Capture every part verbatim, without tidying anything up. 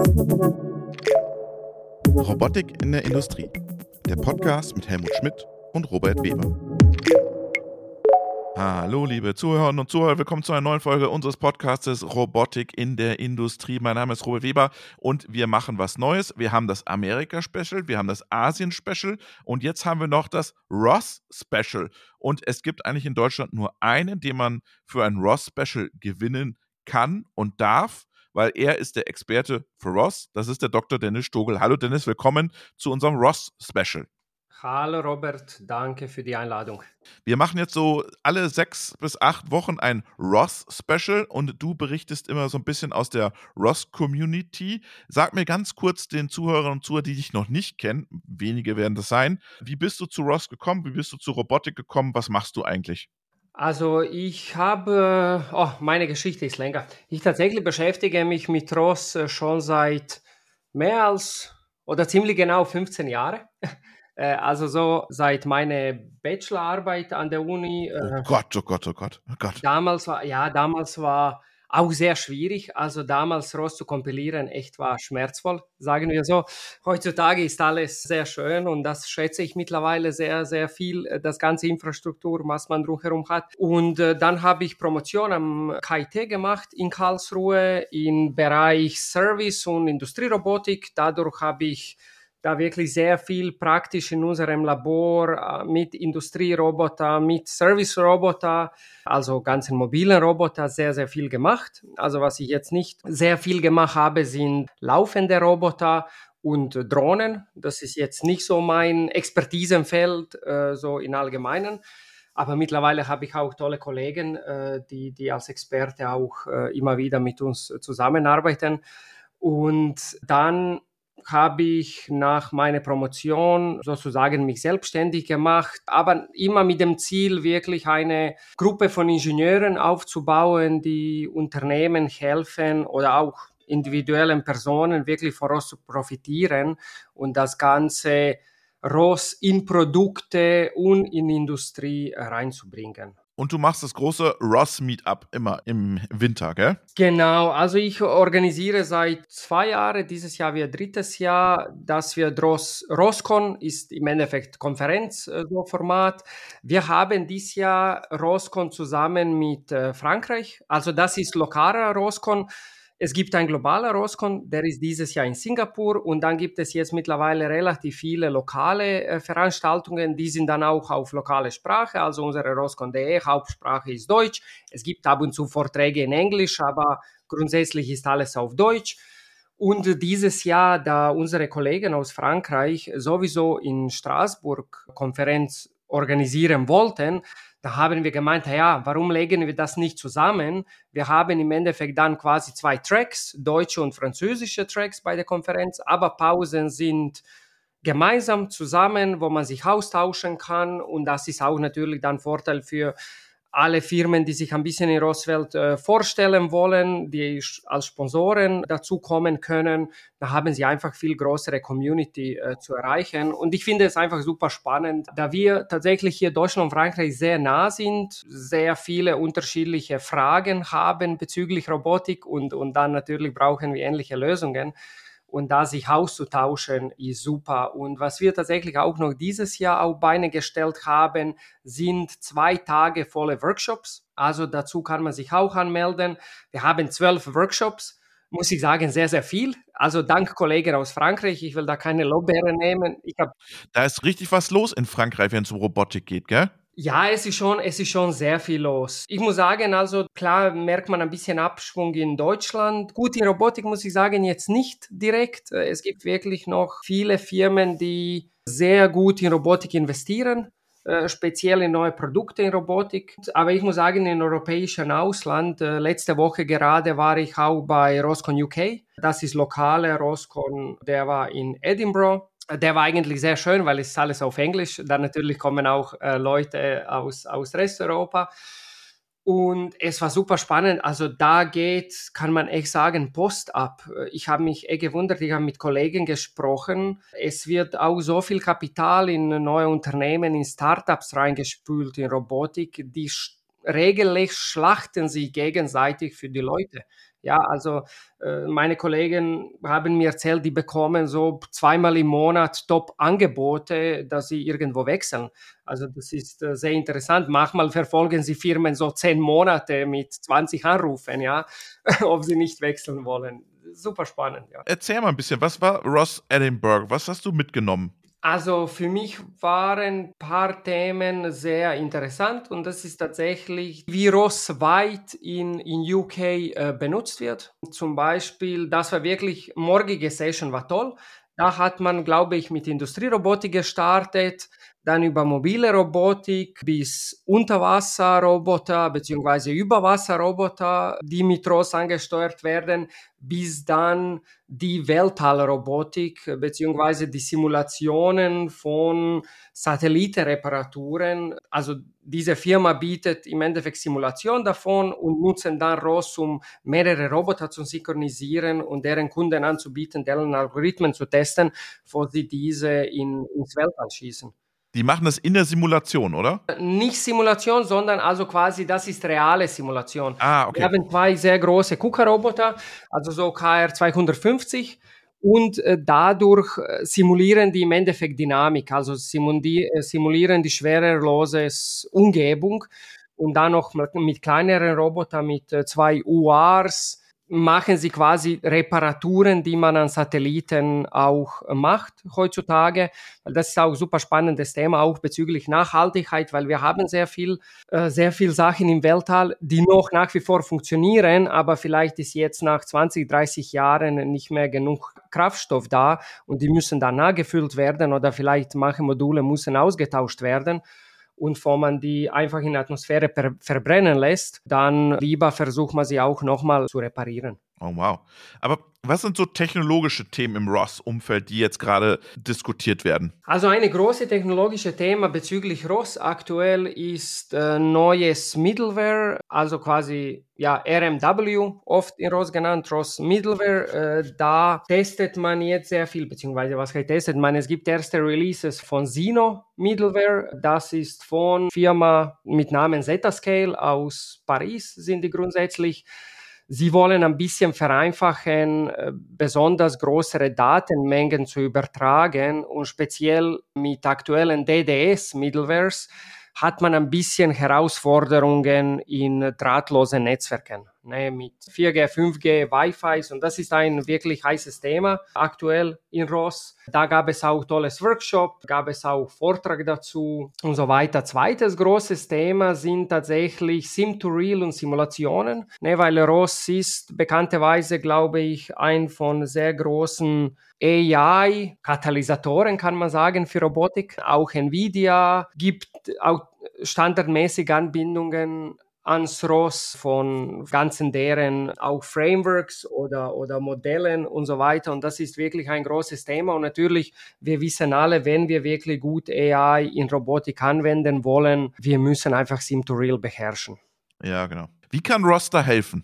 Robotik in der Industrie. Der Podcast mit Helmut Schmidt und Robert Weber. Hallo liebe Zuhörerinnen und Zuhörer, willkommen zu einer neuen Folge unseres Podcastes Robotik in der Industrie. Mein Name ist Robert Weber und wir machen was Neues. Wir haben das Amerika-Special, wir haben das Asien-Special und jetzt haben wir noch das R O S-Special. Und es gibt eigentlich in Deutschland nur einen, den man für ein R O S-Special gewinnen kann und darf, weil er ist der Experte für R O S. Das ist der Doktor Dennis Stogel. Hallo Dennis, willkommen zu unserem R O S-Special. Hallo Robert, danke für die Einladung. Wir machen jetzt so alle sechs bis acht Wochen ein R O S-Special und du berichtest immer so ein bisschen aus der R O S-Community. Sag mir ganz kurz den Zuhörern und Zuhörern, die dich noch nicht kennen, wenige werden das sein, wie bist du zu R O S gekommen, wie bist du zu Robotik gekommen, was machst du eigentlich? Also ich habe, oh, meine Geschichte ist länger. Ich tatsächlich beschäftige mich mit R O S schon seit mehr als oder ziemlich genau fünfzehn Jahren. Also so seit meiner Bachelorarbeit an der Uni. Oh äh, Gott, oh Gott, oh Gott, oh Gott. Damals war, ja, damals war auch sehr schwierig. Also damals R O S zu kompilieren, echt war schmerzvoll, sagen wir so. Heutzutage ist alles sehr schön und das schätze ich mittlerweile sehr, sehr viel, äh, das ganze Infrastruktur, was man drumherum hat. Und äh, dann habe ich Promotion am K I T gemacht in Karlsruhe im Bereich Service und Industrierobotik. Dadurch habe ich da wirklich sehr viel praktisch in unserem Labor äh, mit Industrieroboter, mit Service-Roboter, also ganzen mobilen Roboter, sehr, sehr viel gemacht. Also was ich jetzt nicht sehr viel gemacht habe, sind laufende Roboter und Drohnen. Das ist jetzt nicht so mein Expertisenfeld, äh, so in Allgemeinen. Aber mittlerweile habe ich auch tolle Kollegen, äh, die, die als Experte auch äh, immer wieder mit uns zusammenarbeiten. Und dann habe ich nach meiner Promotion sozusagen mich selbstständig gemacht, aber immer mit dem Ziel, wirklich eine Gruppe von Ingenieuren aufzubauen, die Unternehmen helfen oder auch individuellen Personen wirklich von R O S zu profitieren und das Ganze R O S in Produkte und in Industrie reinzubringen. Und du machst das große R O S-Meetup immer im Winter, gell? Genau, also ich organisiere seit zwei Jahren, dieses Jahr wird drittes Jahr, dass wir R O S, ROSCON ist im Endeffekt Konferenz, äh, so Format. Wir haben dieses Jahr ROSCON zusammen mit äh, Frankreich, also das ist lokaler ROSCON. Es gibt ein globaler ROSCON, der ist dieses Jahr in Singapur und dann gibt es jetzt mittlerweile relativ viele lokale äh, Veranstaltungen, die sind dann auch auf lokale Sprache, also unsere ROSCON punkt de, Hauptsprache ist Deutsch. Es gibt ab und zu Vorträge in Englisch, aber grundsätzlich ist alles auf Deutsch. Und dieses Jahr, da unsere Kollegen aus Frankreich sowieso in Straßburg Konferenz organisieren wollten, da haben wir gemeint, ja, warum legen wir das nicht zusammen? Wir haben im Endeffekt dann quasi zwei Tracks, deutsche und französische Tracks bei der Konferenz, aber Pausen sind gemeinsam zusammen, wo man sich austauschen kann und das ist auch natürlich dann Vorteil für alle Firmen, die sich ein bisschen in R O S-Welt äh, vorstellen wollen, die als Sponsoren dazukommen können. Da haben sie einfach viel größere Community äh, zu erreichen. Und ich finde es einfach super spannend, da wir tatsächlich hier Deutschland und Frankreich sehr nah sind, sehr viele unterschiedliche Fragen haben bezüglich Robotik und, und dann natürlich brauchen wir ähnliche Lösungen. Und da sich auszutauschen, ist super. Und was wir tatsächlich auch noch dieses Jahr auf Beine gestellt haben, sind zwei Tage volle Workshops. Also dazu kann man sich auch anmelden. Wir haben zwölf Workshops, muss ich sagen, sehr, sehr viel. Also dank Kollegen aus Frankreich, ich will da keine Lobbeere nehmen. Ich hab Da ist richtig was los in Frankreich, wenn es um Robotik geht, gell? Ja, es ist schon, es ist schon sehr viel los. Ich muss sagen, also klar merkt man ein bisschen Abschwung in Deutschland. Gut, in Robotik muss ich sagen, jetzt nicht direkt. Es gibt wirklich noch viele Firmen, die sehr gut in Robotik investieren, äh, speziell in neue Produkte in Robotik. Aber ich muss sagen, im europäischen Ausland, äh, letzte Woche gerade war ich auch bei ROSCON U K. Das ist lokale ROSCON, der war in Edinburgh. Der war eigentlich sehr schön, weil es ist alles auf Englisch. Dann natürlich kommen auch äh, Leute aus, aus Resteuropa. Und es war super spannend. Also da geht, kann man echt sagen, Post ab. Ich habe mich echt gewundert, ich habe mit Kollegen gesprochen. Es wird auch so viel Kapital in neue Unternehmen, in Startups reingespült, in Robotik. Die sch- regelrecht schlachten sich gegenseitig für die Leute. Ja, also äh, meine Kollegen haben mir erzählt, die bekommen so zweimal im Monat Top-Angebote, dass sie irgendwo wechseln. Also das ist äh, sehr interessant. Manchmal verfolgen sie Firmen so zehn Monate mit zwanzig Anrufen, ja, ob sie nicht wechseln wollen. Super spannend, ja. Erzähl mal ein bisschen, was war Ross Edinburgh? Was hast du mitgenommen? Also für mich waren ein paar Themen sehr interessant und das ist tatsächlich, wie ROS weit in, in U K äh, benutzt wird. Zum Beispiel, das war wirklich, morgige Session war toll. Da hat man, glaube ich, mit Industrierobotik gestartet, dann über mobile Robotik bis Unterwasserroboter beziehungsweise Überwasserroboter, die mit ROS angesteuert werden, bis dann die Weltallrobotik beziehungsweise die Simulationen von Satellitenreparaturen. Also diese Firma bietet im Endeffekt Simulation davon und nutzen dann ROS, um mehrere Roboter zu synchronisieren und deren Kunden anzubieten, deren Algorithmen zu testen, bevor sie diese in, ins Weltall schießen. Die machen das in der Simulation, oder? Nicht Simulation, sondern also quasi, das ist reale Simulation. Ah, okay. Wir haben zwei sehr große KUKA-Roboter, also so K R zweihundertfünfzig, und äh, dadurch äh, simulieren die im Endeffekt Dynamik, also simulieren, äh, simulieren die schwerelose Umgebung und dann noch mit, mit kleineren Robotern, mit äh, zwei U Rs, machen sie quasi Reparaturen, die man an Satelliten auch macht heutzutage. Das ist auch ein super spannendes Thema, auch bezüglich Nachhaltigkeit, weil wir haben sehr viel, äh, sehr viel Sachen im Weltall, die noch nach wie vor funktionieren, aber vielleicht ist jetzt nach zwanzig, dreißig Jahren nicht mehr genug Kraftstoff da und die müssen dann nachgefüllt werden oder vielleicht manche Module müssen ausgetauscht werden. Und bevor man die einfach in der Atmosphäre per- verbrennen lässt, dann lieber versucht man sie auch nochmal zu reparieren. Oh, wow. Aber was sind so technologische Themen im ROS-Umfeld, die jetzt gerade diskutiert werden? Also eine große technologische Thema bezüglich ROS aktuell ist äh, neues Middleware, also quasi ja R M W, oft in ROS genannt, ROS Middleware. Äh, da testet man jetzt sehr viel, beziehungsweise was heißt testet man? Es gibt erste Releases von Sino Middleware. Das ist von Firma mit Namen Zetascale aus Paris, sind die grundsätzlich. Sie wollen ein bisschen vereinfachen, besonders größere Datenmengen zu übertragen und speziell mit aktuellen D D S-Middlewares hat man ein bisschen Herausforderungen in drahtlosen Netzwerken, ne, mit vier G, fünf G, Wi-Fi, und das ist ein wirklich heißes Thema aktuell in ROS. Da gab es auch tolles Workshop, gab es auch Vortrag dazu und so weiter. Zweites großes Thema sind tatsächlich Sim-to-Real und Simulationen, ne, weil ROS ist bekannterweise, glaube ich, ein von sehr großen A I-Katalysatoren, kann man sagen, für Robotik. Auch NVIDIA gibt auch standardmäßig Anbindungen ans ROS von ganzen deren auch Frameworks oder, oder Modellen und so weiter. Und das ist wirklich ein großes Thema. Und natürlich, wir wissen alle, wenn wir wirklich gut A I in Robotik anwenden wollen, wir müssen einfach Sim-to-Real beherrschen. Ja, genau. Wie kann ROS da helfen?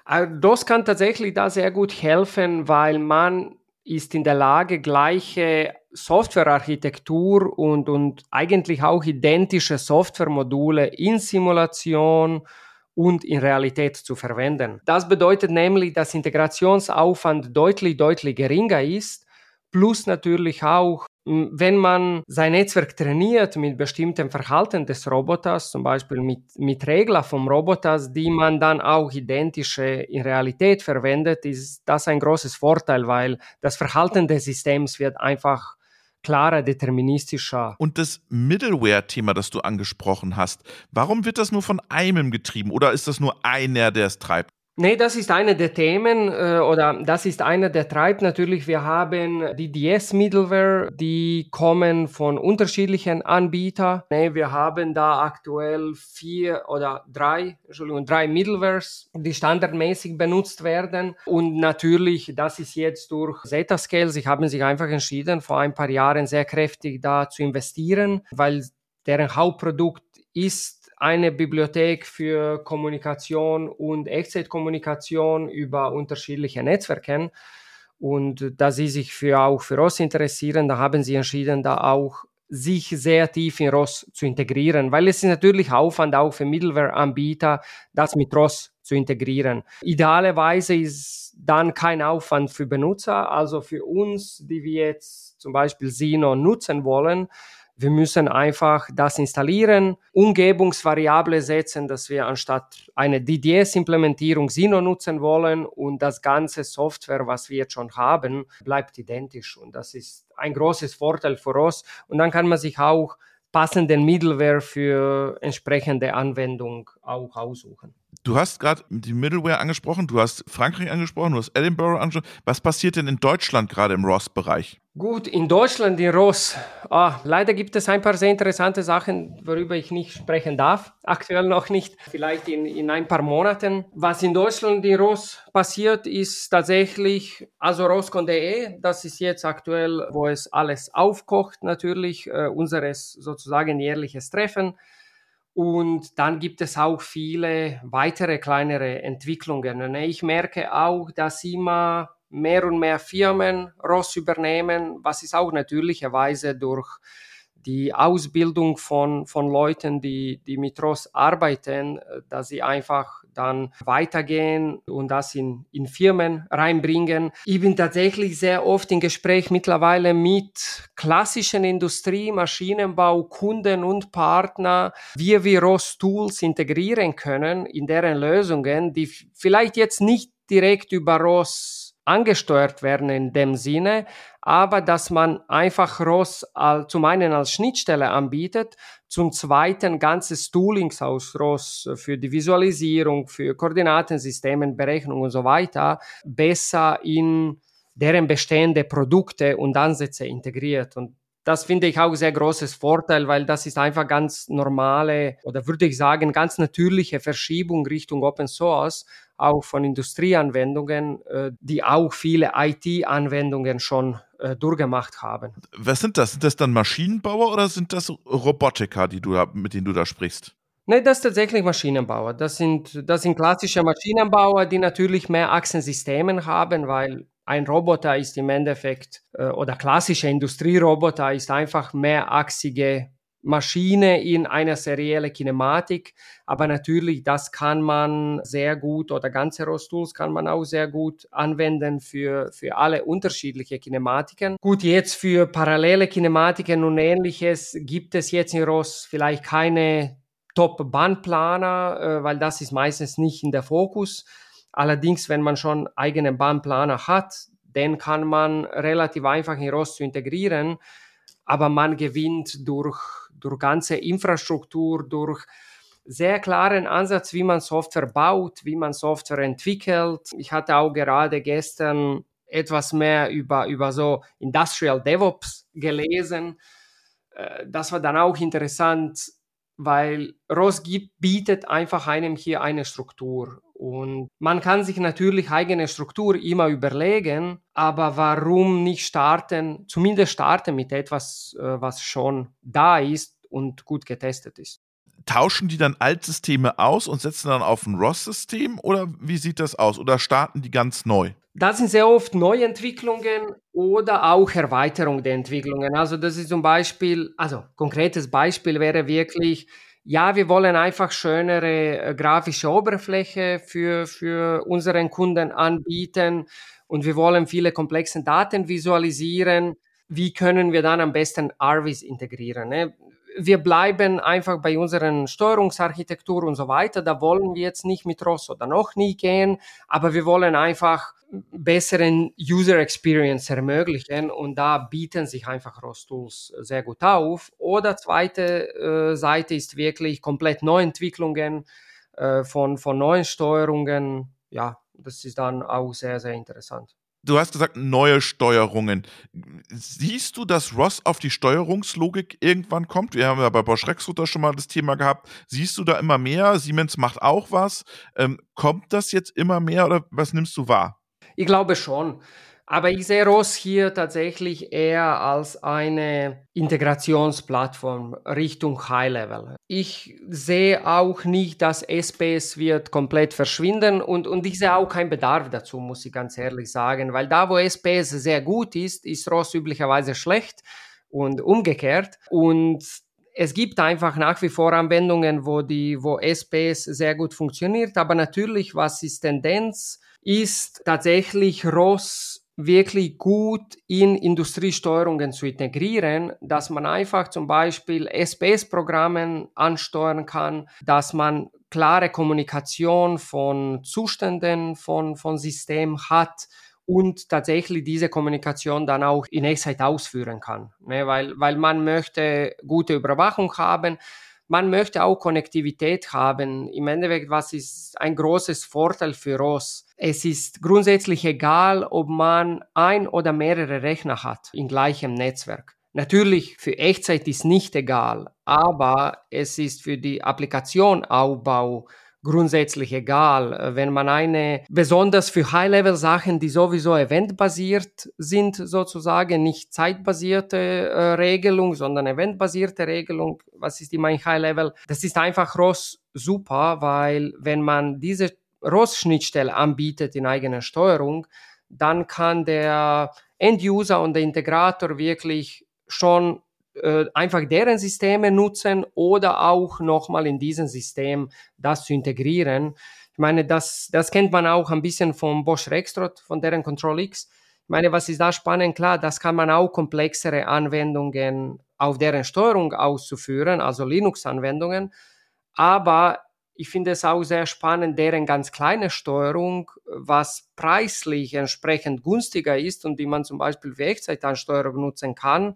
Das kann tatsächlich da sehr gut helfen, weil man ist in der Lage, gleiche Softwarearchitektur und, und eigentlich auch identische Softwaremodule in Simulation und in Realität zu verwenden. Das bedeutet nämlich, dass Integrationsaufwand deutlich, deutlich geringer ist, plus natürlich auch, wenn man sein Netzwerk trainiert mit bestimmtem Verhalten des Roboters, zum Beispiel mit, mit Regeln vom Roboters, die man dann auch identische in Realität verwendet, ist das ein großes Vorteil, weil das Verhalten des Systems wird einfach klarer, deterministischer. Und das Middleware-Thema, das du angesprochen hast, warum wird das nur von einem getrieben oder ist das nur einer, der es treibt? Nee, das ist eine der Themen äh, oder das ist einer der Treib. Natürlich, wir haben die D S-Middleware, die kommen von unterschiedlichen Anbietern. Nee, wir haben da aktuell vier oder drei, Entschuldigung, drei Middlewares, die standardmäßig benutzt werden. Und natürlich, das ist jetzt durch Zetascale, sie haben sich einfach entschieden, vor ein paar Jahren sehr kräftig da zu investieren, weil deren Hauptprodukt ist eine Bibliothek für Kommunikation und Echtzeitkommunikation über unterschiedliche Netzwerke. Und da sie sich für, auch für ROS interessieren, da haben sie entschieden, da auch sich sehr tief in ROS zu integrieren, weil es ist natürlich Aufwand auch für Middleware-Anbieter, das mit ROS zu integrieren. Idealerweise ist dann kein Aufwand für Benutzer, also für uns, die wir jetzt zum Beispiel Sino nutzen wollen. Wir müssen einfach das installieren, Umgebungsvariable setzen, dass wir anstatt eine D D S-Implementierung Sino nutzen wollen und das ganze Software, was wir jetzt schon haben, bleibt identisch. Und das ist ein großes Vorteil für uns. Und dann kann man sich auch passenden Middleware für entsprechende Anwendung auch aussuchen. Du hast gerade die Middleware angesprochen, du hast Frankreich angesprochen, du hast Edinburgh angesprochen. Was passiert denn in Deutschland gerade im R O S-Bereich? Gut, in Deutschland, in R O S, ah, leider gibt es ein paar sehr interessante Sachen, worüber ich nicht sprechen darf. Aktuell noch nicht, vielleicht in, in ein paar Monaten. Was in Deutschland in R O S passiert, ist tatsächlich, also roscon punkt de, das ist jetzt aktuell, wo es alles aufkocht natürlich, äh, unseres sozusagen jährliches Treffen. Und dann gibt es auch viele weitere kleinere Entwicklungen. Und ich merke auch, dass immer mehr und mehr Firmen R O S übernehmen, was ist auch natürlicherweise durch die Ausbildung von, von Leuten, die, die mit R O S arbeiten, dass sie einfach dann weitergehen und das in, in Firmen reinbringen. Ich bin tatsächlich sehr oft im Gespräch mittlerweile mit klassischen Industrie, Maschinenbau, Kunden und Partner, wie wir R O S-Tools integrieren können in deren Lösungen, die vielleicht jetzt nicht direkt über R O S angesteuert werden in dem Sinne, aber dass man einfach R O S als, zum einen als Schnittstelle anbietet, zum zweiten ganzes Toolings aus R O S für die Visualisierung, für Koordinatensystemen, Berechnung und so weiter besser in deren bestehende Produkte und Ansätze integriert. Und das finde ich auch sehr großes Vorteil, weil das ist einfach ganz normale oder würde ich sagen ganz natürliche Verschiebung Richtung Open Source, auch von Industrieanwendungen, die auch viele I T-Anwendungen schon äh, durchgemacht haben. Was sind das? Sind das dann Maschinenbauer oder sind das Robotiker, die du da, mit denen du da sprichst? Nein, das ist tatsächlich Maschinenbauer. Das sind, das sind klassische Maschinenbauer, die natürlich mehr Achsensysteme haben, weil ein Roboter ist im Endeffekt, äh, oder klassische Industrieroboter ist einfach mehrachsige Maschine in einer seriellen Kinematik, aber natürlich, das kann man sehr gut oder ganze R O S-Tools kann man auch sehr gut anwenden für, für alle unterschiedliche Kinematiken. Gut, jetzt für parallele Kinematiken und Ähnliches gibt es jetzt in R O S vielleicht keine Top-Bahnplaner, äh, weil das ist meistens nicht in der Fokus. Allerdings, wenn man schon eigenen Bahnplaner hat, den kann man relativ einfach in R O S zu integrieren, aber man gewinnt durch, durch ganze Infrastruktur, durch sehr klaren Ansatz, wie man Software baut, wie man Software entwickelt. Ich hatte auch gerade gestern etwas mehr über, über so Industrial DevOps gelesen. Das war dann auch interessant, weil R O S gibt, bietet einfach einem hier eine Struktur. Und man kann sich natürlich eigene Struktur immer überlegen, aber warum nicht starten, zumindest starten mit etwas, was schon da ist und gut getestet ist. Tauschen die dann Altsysteme aus und setzen dann auf ein R O S-System oder wie sieht das aus? Oder starten die ganz neu? Das sind sehr oft Neuentwicklungen oder auch Erweiterung der Entwicklungen. Also das ist zum Beispiel, also konkretes Beispiel wäre wirklich, ja, wir wollen einfach schönere äh, grafische Oberfläche für, für unseren Kunden anbieten und wir wollen viele komplexe Daten visualisieren. Wie können wir dann am besten R V I S integrieren? Ne? Wir bleiben einfach bei unseren Steuerungsarchitektur und so weiter. Da wollen wir jetzt nicht mit R O S oder noch nie gehen, aber wir wollen einfach besseren User Experience ermöglichen und da bieten sich einfach R O S-Tools sehr gut auf. Oder zweite äh, Seite ist wirklich komplett Neuentwicklungen äh, von, von neuen Steuerungen. Ja, das ist dann auch sehr, sehr interessant. Du hast gesagt, neue Steuerungen. Siehst du, dass R O S auf die Steuerungslogik irgendwann kommt? Wir haben ja bei Bosch Rexroth schon mal das Thema gehabt. Siehst du da immer mehr? Siemens macht auch was. Ähm, kommt das jetzt immer mehr oder was nimmst du wahr? Ich glaube schon. Aber ich sehe R O S hier tatsächlich eher als eine Integrationsplattform Richtung High-Level. Ich sehe auch nicht, dass S P S wird komplett verschwinden und, und ich sehe auch keinen Bedarf dazu, muss ich ganz ehrlich sagen, weil da, wo S P S sehr gut ist, ist R O S üblicherweise schlecht und umgekehrt. Und es gibt einfach nach wie vor Anwendungen, wo die, wo S P S sehr gut funktioniert, aber natürlich, was ist Tendenz, ist tatsächlich R O S wirklich gut in Industriesteuerungen zu integrieren, dass man einfach zum Beispiel S P S-Programmen ansteuern kann, dass man klare Kommunikation von Zuständen von, von System hat und tatsächlich diese Kommunikation dann auch in Echtzeit ausführen kann. Ne, weil, weil man möchte gute Überwachung haben, man möchte auch Konnektivität haben. Im Endeffekt, was ist ein großes Vorteil für R O S? Es ist grundsätzlich egal, ob man ein oder mehrere Rechner hat in gleichem Netzwerk. Natürlich, für Echtzeit ist nicht egal, aber es ist für die Applikationaufbau grundsätzlich egal. Wenn man eine, besonders für High-Level-Sachen, die sowieso eventbasiert sind, sozusagen, nicht zeitbasierte äh, Regelung, sondern eventbasierte Regelung, was ist immer ein High-Level? Das ist einfach R O S super, weil wenn man diese R O S-Schnittstelle anbietet in eigener Steuerung, dann kann der End-User und der Integrator wirklich schon äh, einfach deren Systeme nutzen oder auch nochmal in diesem System das zu integrieren. Ich meine, das, das kennt man auch ein bisschen vom Bosch Rexroth, von deren Control X. Ich meine, was ist da spannend? Klar, das kann man auch komplexere Anwendungen auf deren Steuerung auszuführen, also Linux-Anwendungen. Aber ich finde es auch sehr spannend, deren ganz kleine Steuerung, was preislich entsprechend günstiger ist und die man zum Beispiel für Echtzeitansteuerung nutzen kann.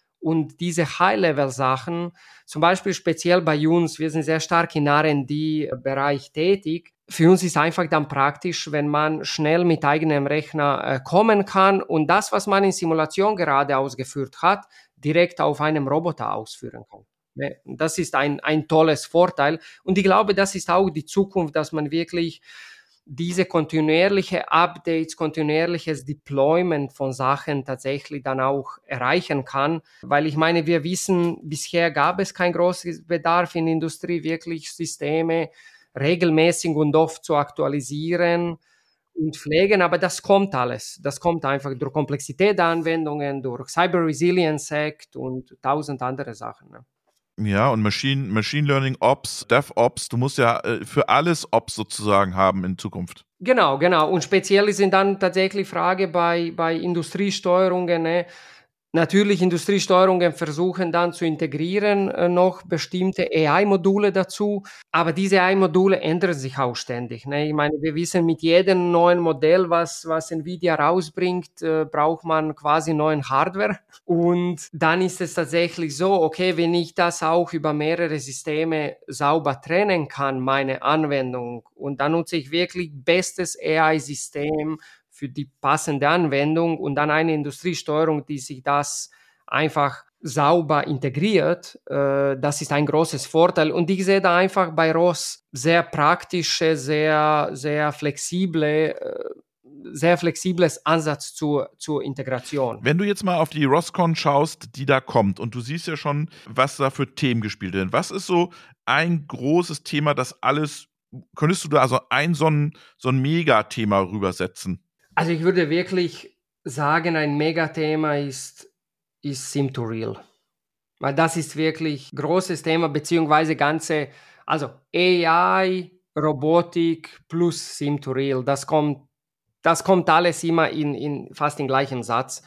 Und diese High-Level-Sachen, zum Beispiel speziell bei uns, wir sind sehr stark im R und D-Bereich tätig. Für uns ist einfach dann praktisch, wenn man schnell mit eigenem Rechner äh, kommen kann und das, was man in Simulation gerade ausgeführt hat, direkt auf einem Roboter ausführen kann. Das ist ein, ein tolles Vorteil. Und ich glaube, das ist auch die Zukunft, dass man wirklich diese kontinuierliche Updates, kontinuierliches Deployment von Sachen tatsächlich dann auch erreichen kann. Weil ich meine, wir wissen, bisher gab es keinen großen Bedarf in der Industrie, wirklich Systeme regelmäßig und oft zu aktualisieren und pflegen, aber das kommt alles. Das kommt einfach durch Komplexität der Anwendungen, durch Cyber Resilience Act und tausend andere Sachen. Ne? Ja, und Machine, Machine Learning Ops, DevOps, du musst ja äh, für alles Ops sozusagen haben in Zukunft. Genau, genau. Und speziell sind dann tatsächlich Frage bei, bei Industriesteuerungen, ne? Natürlich, Industriesteuerungen versuchen dann zu integrieren äh, noch bestimmte A I-Module dazu, aber diese A I-Module ändern sich auch ständig. Ne? Ich meine, wir wissen, mit jedem neuen Modell, was, was Nvidia rausbringt, äh, braucht man quasi neuen Hardware. Und dann ist es tatsächlich so, okay, wenn ich das auch über mehrere Systeme sauber trennen kann, meine Anwendung, und dann nutze ich wirklich bestes A I-System für die passende Anwendung und dann eine Industriesteuerung, die sich das einfach sauber integriert, äh, das ist ein großes Vorteil. Und ich sehe da einfach bei R O S sehr praktische, sehr, sehr flexible, äh, sehr flexibles Ansatz zur, zur Integration. Wenn du jetzt mal auf die ROSCON schaust, die da kommt, und du siehst ja schon, was da für Themen gespielt werden. Was ist so ein großes Thema, das alles, könntest du da also ein so ein, so ein Megathema rübersetzen? Also ich würde wirklich sagen, ein Megathema ist, ist Sim to Real. Weil das ist wirklich ein großes Thema, beziehungsweise ganze, also A I, Robotik plus Sim to Real. Das kommt, das kommt alles immer in, in fast im gleichen Satz.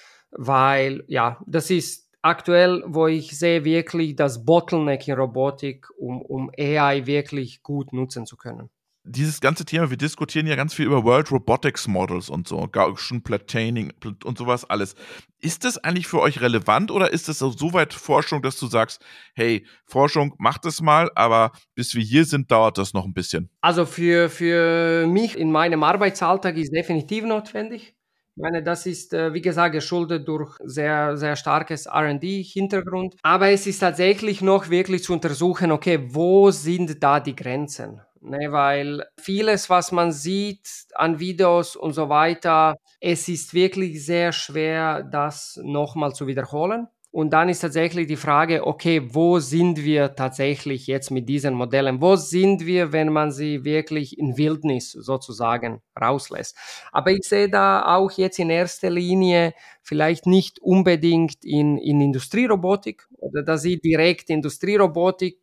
Weil, ja, das ist aktuell, wo ich sehe wirklich das Bottleneck in Robotik, um, um A I wirklich gut nutzen zu können. Dieses ganze Thema, wir diskutieren ja ganz viel über World Robotics Models und so, Gaussian Plataining und sowas alles. Ist das eigentlich für euch relevant oder ist das so weit Forschung, dass du sagst, hey, Forschung, macht es mal, aber bis wir hier sind, dauert das noch ein bisschen? Also für, für mich in meinem Arbeitsalltag ist definitiv notwendig. Ich meine, das ist, wie gesagt, geschuldet durch sehr, sehr starkes R und D-Hintergrund. Aber es ist tatsächlich noch wirklich zu untersuchen, okay, wo sind da die Grenzen? Ne, weil vieles, was man sieht an Videos und so weiter, es ist wirklich sehr schwer, das nochmal zu wiederholen. Und dann ist tatsächlich die Frage, okay, wo sind wir tatsächlich jetzt mit diesen Modellen? Wo sind wir, wenn man sie wirklich in Wildnis sozusagen rauslässt? Aber ich sehe da auch jetzt in erster Linie vielleicht nicht unbedingt in, in Industrierobotik oder dass sie direkt Industrierobotik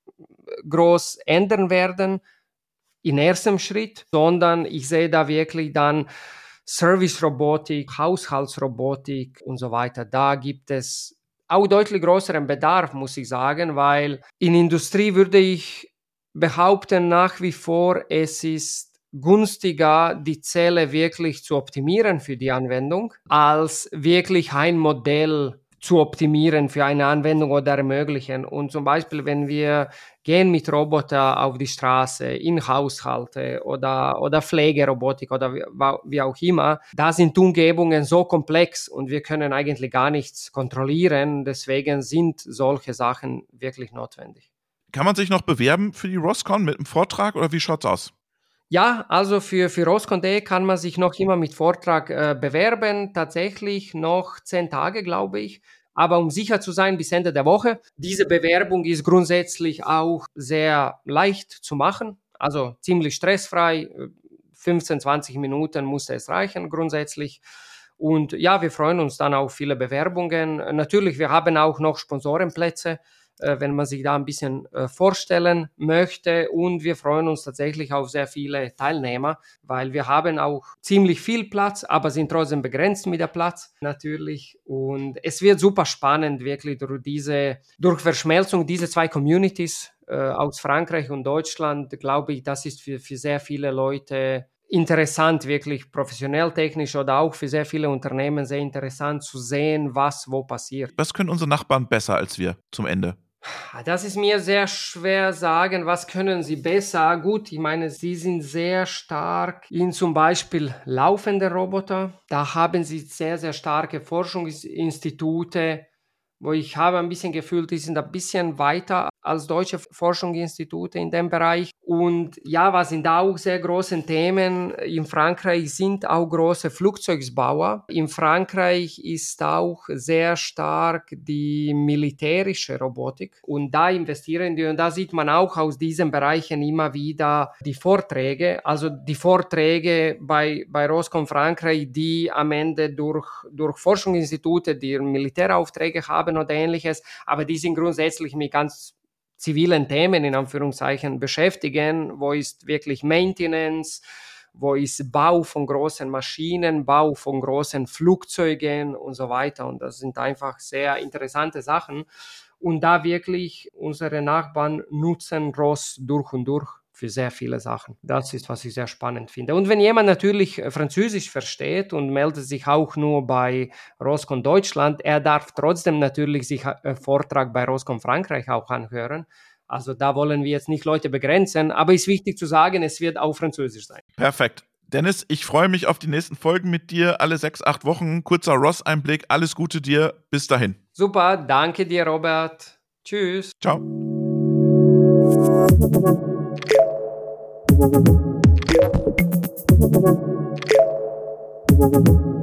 groß ändern werden in erstem Schritt, sondern ich sehe da wirklich dann Service-Robotik, Haushaltsrobotik und so weiter. Da gibt es auch deutlich größeren Bedarf, muss ich sagen, weil in Industrie würde ich behaupten, nach wie vor, es ist günstiger, die Zelle wirklich zu optimieren für die Anwendung, als wirklich ein Modell zu optimieren für eine Anwendung oder ermöglichen. Und zum Beispiel, wenn wir gehen mit Roboter auf die Straße, in Haushalte oder, oder Pflegerobotik oder wie, wie auch immer, da sind Umgebungen so komplex und wir können eigentlich gar nichts kontrollieren. Deswegen sind solche Sachen wirklich notwendig. Kann man sich noch bewerben für die Roscon mit einem Vortrag oder wie schaut's aus? Ja, also für, für Roscon punkt de kann man sich noch immer mit Vortrag äh, bewerben. Tatsächlich noch zehn Tage, glaube ich. Aber um sicher zu sein, bis Ende der Woche. Diese Bewerbung ist grundsätzlich auch sehr leicht zu machen. Also ziemlich stressfrei. fünfzehn, zwanzig Minuten muss es reichen grundsätzlich. Und ja, wir freuen uns dann auf viele Bewerbungen. Natürlich, wir haben auch noch Sponsorenplätze, wenn man sich da ein bisschen äh, vorstellen möchte. Und wir freuen uns tatsächlich auf sehr viele Teilnehmer, weil wir haben auch ziemlich viel Platz, aber sind trotzdem begrenzt mit der Platz natürlich. Und es wird super spannend, wirklich durch diese, durch Verschmelzung dieser zwei Communities äh, aus Frankreich und Deutschland, glaube ich, das ist für, für sehr viele Leute interessant, wirklich professionell, technisch oder auch für sehr viele Unternehmen sehr interessant zu sehen, was wo passiert. Was können unsere Nachbarn besser als wir zum Ende? Das ist mir sehr schwer sagen, was können sie besser. Gut, ich meine, sie sind sehr stark in zum Beispiel laufende Roboter. Da haben sie sehr, sehr starke Forschungsinstitute, wo ich habe ein bisschen gefühlt, die sind ein bisschen weiter als deutsche Forschungsinstitute in dem Bereich. Und ja, was sind da auch sehr große Themen? In Frankreich sind auch große Flugzeugbauer. In Frankreich ist auch sehr stark die militärische Robotik. Und da investieren die, und da sieht man auch aus diesen Bereichen immer wieder die Vorträge. Also die Vorträge bei, bei Roscon Frankreich, die am Ende durch, durch Forschungsinstitute, die Militäraufträge haben oder ähnliches, aber die sind grundsätzlich mit ganz zivilen Themen in Anführungszeichen beschäftigen, wo ist wirklich Maintenance, wo ist Bau von großen Maschinen, Bau von großen Flugzeugen und so weiter. Und das sind einfach sehr interessante Sachen. Und da wirklich unsere Nachbarn nutzen R O S durch und durch für sehr viele Sachen. Das ist, was ich sehr spannend finde. Und wenn jemand natürlich Französisch versteht und meldet sich auch nur bei Roscon Deutschland, er darf trotzdem natürlich sich einen Vortrag bei Roscon Frankreich auch anhören. Also da wollen wir jetzt nicht Leute begrenzen, aber es ist wichtig zu sagen, es wird auch Französisch sein. Perfekt. Dennis, ich freue mich auf die nächsten Folgen mit dir, alle sechs, acht Wochen. Kurzer R O S-Einblick, alles Gute dir, bis dahin. Super, danke dir, Robert. Tschüss. Ciao. Thank you.